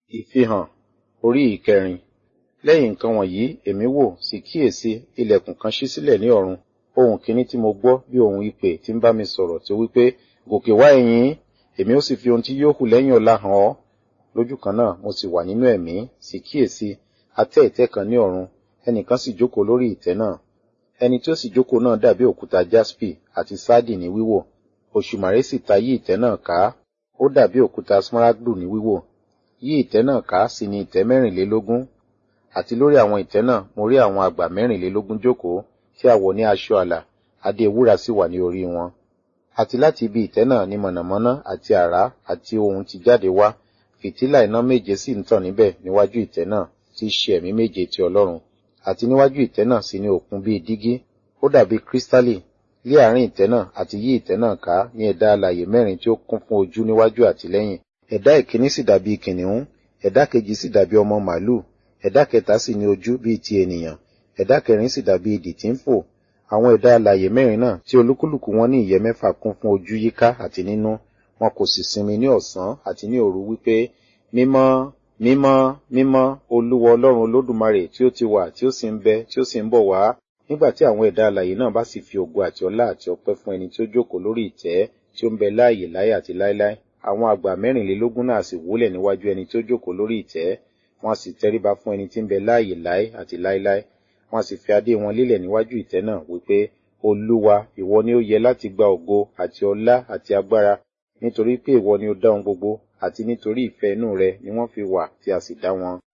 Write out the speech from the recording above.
Ìfihàn orí ìkẹrin. Lẹ́yìn nǹkan wọ̀nyí, èmi wò, sì kíyèsí, ilẹ̀kùn kan ṣí sílẹ̀ ní ọ̀run. Ohùn kìíní tí mo gbọ́ bí ohùn ìpè tí ń bá mi sọ̀rọ̀ tí ó wí pé, gòkè wá ẹ̀yin, èmi ó sì fi ohun tí yóò hù lẹ́yìn ọ̀la hàn ọ́. Lójú kan náà mo sì wà nínú ẹ̀mí, sì kíyèsí, a tẹ́ ìtẹ́ kan ní ọ̀run, ẹnìkan sì jókòó lórí ìtẹ́ náà. Ẹni tí ó sì jókòó náà dàbí òkúta jaspi àti sáàdì ní wíwò. Òṣùmàrè sì ta yí ìtẹ́ náà ká, ó dàbí òkúta smaragdu ní wíwò. Yí ìtẹ́ náà ká sì ni ìtẹ́ 24, àti lórí àwọn ìtẹ́ náà mo rí àwọn àgbà 24 jókòó, tí a wọ̀ ní aṣọ àlà, adé wúrà sì wà ní orí wọn. Àti láti ibi ìtẹ́ náà ni mọ̀nàmọ́ná àti àrá àti ohùn ti jáde wá. Fìtílà iná 7 sì ń tàn níbẹ̀ níwájú ìtẹ́ náà, tí í ṣe ẹ̀mí 7 ti Ọlọ́run. Àti níwájú ìtẹ́ náà sì ni òkun bíi dígí, ó dàbí kírísítálì. Lé àárín ìtẹ́ náà àti yí ìtẹ́ náà ká ní ẹ̀dá alààyè 4 tí ó kún fún ojú níwájú àti lẹ́yìn. Ẹ̀dá ìkíní sì dàbí kìnnìún, ẹ̀dá kejì sì dàbí ọmọ màlúù, ẹ̀dá kẹta sì ní ojú bíi ti ènìyàn, ẹ̀dá kẹrin sì dàbí idì tí ń fò. Àwọn ẹ̀dá alààyè 4 náà tí olúkúlùkù wọn ní ìyẹ́ 6 kún fún ojú yíká àti nínú, wọn kò sì sinmi ní ọ̀sán àti ní òru wípé, mímọ́, mímọ́, mímọ́, Olúwa Ọlọ́run Olódùmarè tí ó ti wà, tí ó sì ń bẹ, tí ó sì ń bọ̀ wá. Nígbà tí àwọn ẹ̀dá alààyè náà bá sì fi ògo àti ọlá àti ọpẹ́ fún ẹni tí ó jókòó lórí ìtẹ́ tí ó ń bẹ láàyè láé àti láéláé, àwọn àgbà 24 náà sì wólẹ̀ níwájú ẹni tí ó jókòó lórí ìtẹ́, wọ́n sì tẹríba fún ẹni tí ń bẹ láàyè láé àti láéláé. Wọ́n sì fi adé wọn lélẹ̀ níwájú ìtẹ́ náà wípé, Olúwa, ìwọ ni ó yẹ láti gba ògo àti ọlá àti agbára, nítorí pé ìwọ ni ó dá ohun gbogbo, àti nítorí ìfẹ́ inú rẹ ni wọ́n fi wà tí a sì dá wọn.